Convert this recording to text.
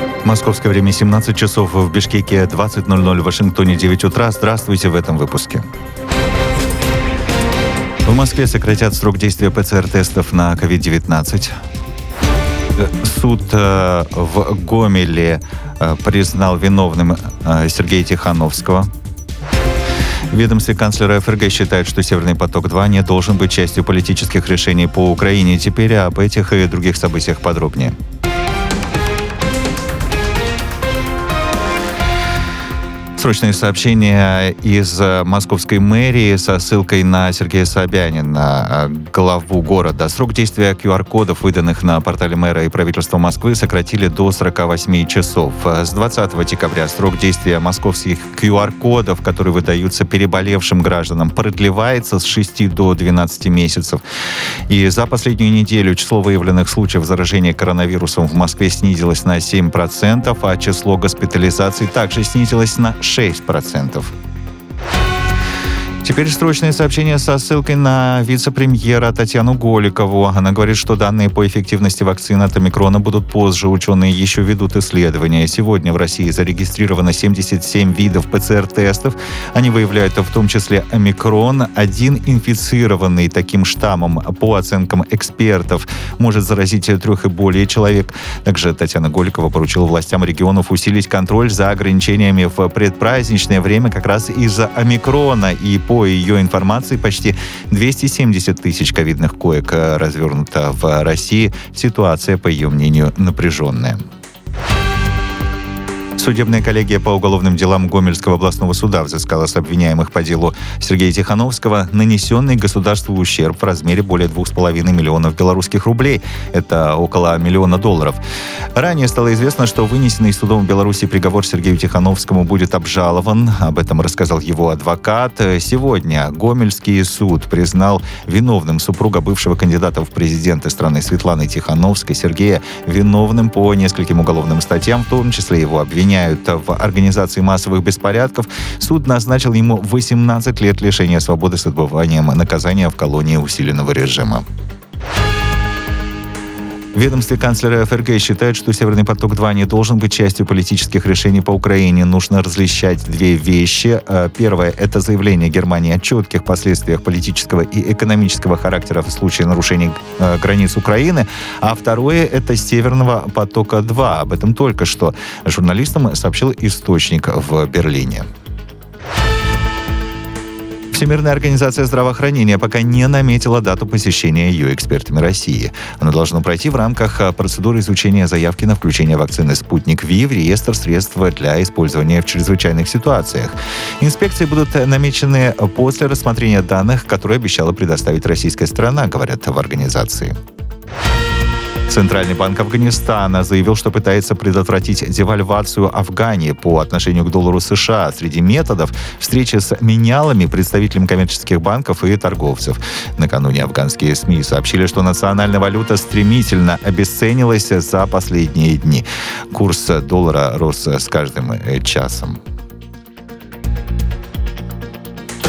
Московское время 17 часов, в Бишкеке 20:00, в Вашингтоне 9 утра. Здравствуйте в этом выпуске. В Москве сократят срок действия ПЦР-тестов на COVID-19. Суд в Гомеле признал виновным Сергея Тихановского. В ведомстве канцлера ФРГ считают, что «Северный поток-2» не должен быть частью политических решений по Украине. Теперь об этих и других событиях подробнее. Срочное сообщение из московской мэрии со ссылкой на Сергея Собянина, главу города. Срок действия QR-кодов, выданных на портале мэра и правительства Москвы, сократили до 48 часов. С 20 декабря срок действия московских QR-кодов, которые выдаются переболевшим гражданам, продлевается с 6 до 12 месяцев. И за последнюю неделю число выявленных случаев заражения коронавирусом в Москве снизилось на 7%, а число госпитализаций также снизилось на 6%. Теперь срочное сообщение со ссылкой на вице-премьера Татьяну Голикову. Она говорит, что данные по эффективности вакцины от омикрона будут позже. Ученые еще ведут исследования. Сегодня в России зарегистрировано 77 видов ПЦР-тестов. Они выявляют в том числе омикрон. Один инфицированный таким штаммом, по оценкам экспертов, может заразить 3 и более человек. Также Татьяна Голикова поручила властям регионов усилить контроль за ограничениями в предпраздничное время как раз из-за омикрона. И по ее информации, почти 270 тысяч ковидных коек развернуто в России. Ситуация, по ее мнению, напряженная. Судебная коллегия по уголовным делам Гомельского областного суда взыскала с обвиняемых по делу Сергея Тихановского нанесенный государству ущерб в размере более 2,5 миллионов белорусских рублей. Это около $1 миллиона. Ранее стало известно, что вынесенный судом в Беларуси приговор Сергею Тихановскому будет обжалован. Об этом рассказал его адвокат. Сегодня Гомельский суд признал виновным супруга бывшего кандидата в президенты страны Светланы Тихановской Сергея виновным по нескольким уголовным статьям, в том числе его обвиняют в организации массовых беспорядков. Суд назначил ему 18 лет лишения свободы с отбыванием наказания в колонии усиленного режима. В ведомстве канцлера ФРГ считают, что «Северный поток-2» не должен быть частью политических решений по Украине. Нужно различать две вещи. Первое – это заявление Германии о четких последствиях политического и экономического характера в случае нарушений границ Украины. А второе – это «Северного потока-2». Об этом только что журналистам сообщил источник в Берлине. Всемирная организация здравоохранения пока не наметила дату посещения ее экспертами России. Оно должно пройти в рамках процедуры изучения заявки на включение вакцины «Спутник Ви» в реестр средств для использования в чрезвычайных ситуациях. Инспекции будут намечены после рассмотрения данных, которые обещала предоставить российская сторона, говорят в организации. Центральный банк Афганистана заявил, что пытается предотвратить девальвацию Афгании по отношению к доллару США. Среди методов – встречи с менялами, представителями коммерческих банков и торговцев. Накануне афганские СМИ сообщили, что национальная валюта стремительно обесценилась за последние дни. Курс доллара рос с каждым часом.